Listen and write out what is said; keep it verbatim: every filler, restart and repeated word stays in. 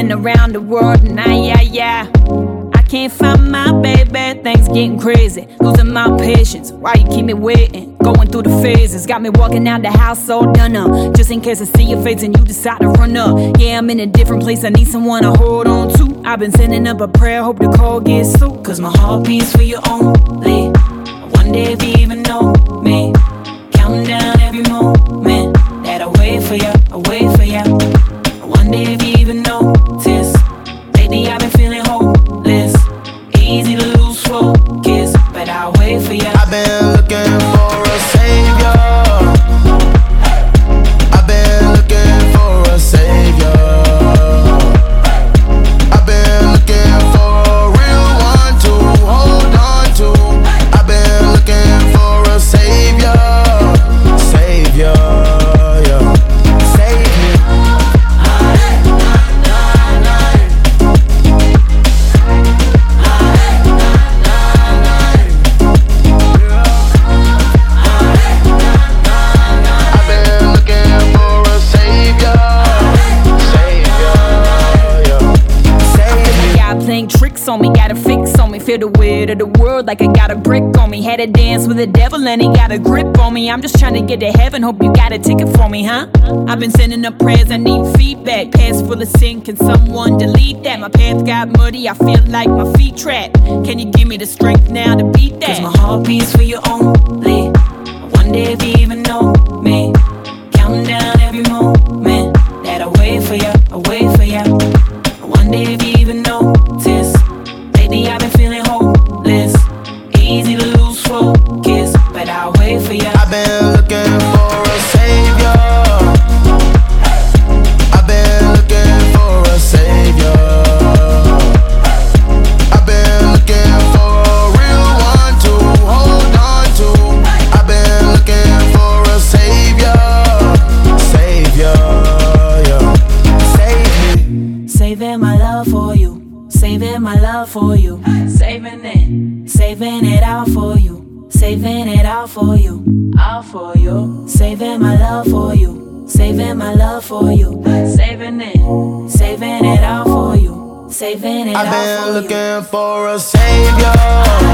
been around the world and I, yeah, yeah. I can't find my baby, things getting crazy. Losing my patience, why you keep me waiting? Going through the phases, got me walking out the house all done up. Just in case I see your face and you decide to run up. Yeah, I'm in a different place, I need someone to hold on to. I've been sending up a prayer, hope the call gets through. Cause my heart beats for you only. One day if you even know me, counting down every moment that I wait for you, I wait for you. One day if you even notice, lately I've been feeling hopeless. Easy to lose focus, but I'll wait for you. I've been looking for a savior. I've been looking for a savior. I've been looking for a real one to hold on to. I've been looking for a savior. Savior, yeah. Save me. I've been looking for a savior. Savior, yeah. Save me. Y'all playing tricks on me, got a fix on me. Feel the weight of the world like I got a brick on me. Had to dance with the devil and he got a grip on me. I'm just trying to get to heaven, hope you got a ticket for me, huh? I've been sending up prayers, I need feedback. Past full of sin, can someone delete that? My path got muddy, I feel like my feet trapped. Can you give me the strength now to beat that? Cause my heart beats for you only. One day if you even know me, counting down every moment that I wait for you, I wait for you. One day if you even notice, lately I've been feeling hopeless. Easy to lose focus, but I'll wait for you. I've been looking for a savior. I've been looking for a savior. I've been looking for a real one to hold on to. I've been looking for a savior. Savior, yeah. Save me. Saving my love for you, saving my love for you, saving it, saving it all for you, saving it all for you, all for you, saving my love for you, saving my love for you, saving it, saving it all for you, saving it all I've for been you. looking for a savior.